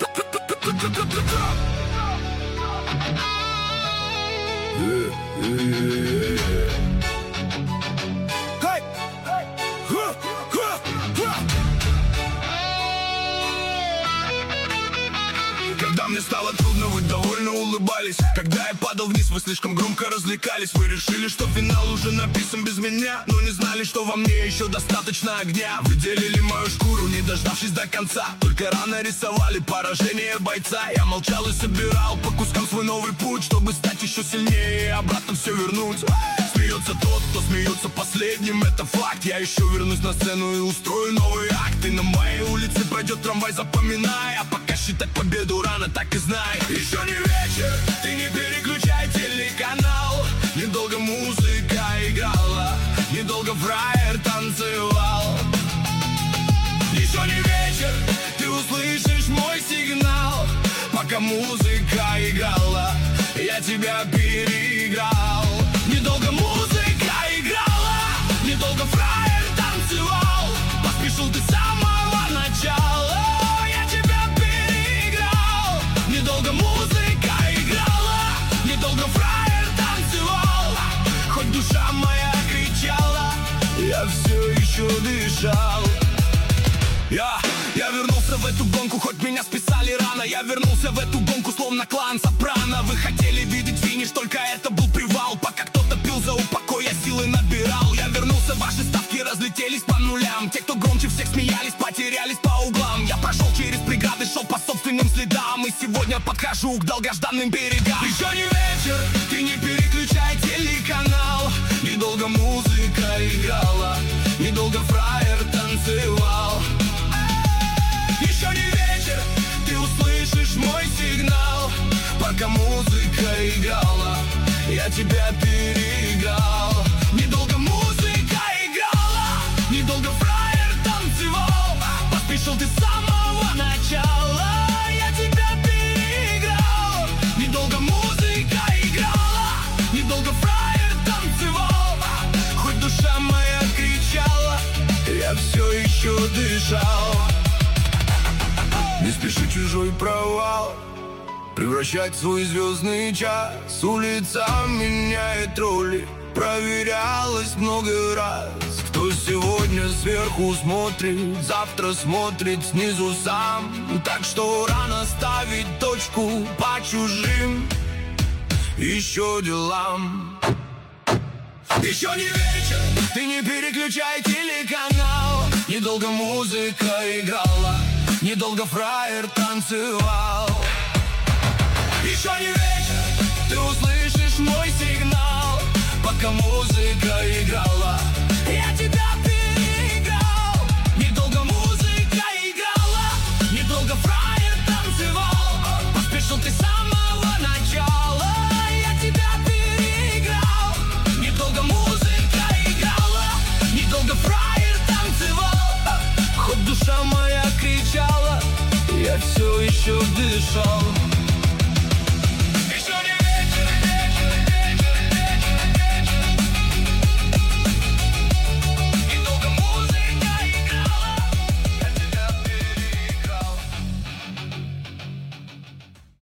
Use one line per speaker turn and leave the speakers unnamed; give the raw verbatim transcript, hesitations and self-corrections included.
Когда мне стало трудно, вы довольно улыбались. Когда я падал вниз, вы слишком громко развлекались. Вы решили, что финал уже написан без меня, но не знали, что во мне еще достаточно огня. Вы делили мою шкуру, не дождавшись до конца. Только рано рисовали поражение бойца. Я молчал и собирал по кускам свой новый путь, чтобы стать еще сильнее и обратно все вернуть. Смеется тот, кто смеется последним, это факт. Я еще вернусь на сцену и устрою новый акт. И на моей улице пройдет трамвай, запоминай. А пока считать победу рано, так и знай. Еще не вечер, ты не переключай телеканал. Недолго музыка играла, недолго фраер танцевал. Еще не вечер, ты услышишь мой сигнал. Пока музыка играла, я тебя переиграл. Недолго музыка играла, недолго фраер танцевал. Поспешил ты с самого начала, я тебя переиграл. Недолго музыка играла, недолго фраер танцевал. Хоть душа моя кричала, я все еще дышал. Я, я вернулся в эту гонку, хоть меня списали рано. Я вернулся в эту гонку, словно клан Сопрано. Вы хотели видеть финиш, только это был привал. Пока кто-то пил за упокой, я силы набирал. Я вернулся, ваши ставки разлетелись по нулям. Те, кто громче всех смеялись, потерялись по углам. Я прошел через преграды, шел по собственным следам. И сегодня подхожу к долгожданным берегам. Еще не вечер, ты не переключай телеканал. Недолго музыка играла, недолго фраер танцевал. Еще не вечер, ты услышишь мой сигнал. Пока музыка играла, я тебя переиграл. Недолго музыка играла, недолго фраер танцевал. Поспешил ты с самого начала, я тебя переиграл. Недолго музыка играла, недолго фраер танцевал. Хоть душа моя кричала, я все еще дышал. Не спеши чужой провал превращать в свой звездный час. Улица меняет роли, проверялась много раз. Кто сегодня сверху смотрит, завтра смотрит снизу сам. Так что рано ставить точку по чужим еще делам. Еще не вечер, ты не переключай телеканал. Недолго музыка играла, недолго фраер танцевал. Еще не вечер, ты услышишь мой сигнал. Пока музыка играла, я тебя переиграл. Недолго музыка играла, недолго фраер танцевал. Поспешил ты с самого начала, я тебя переиграл. Недолго музыка играла, недолго фраер танцевал. Хоть душа моя кричала, я все еще дышал.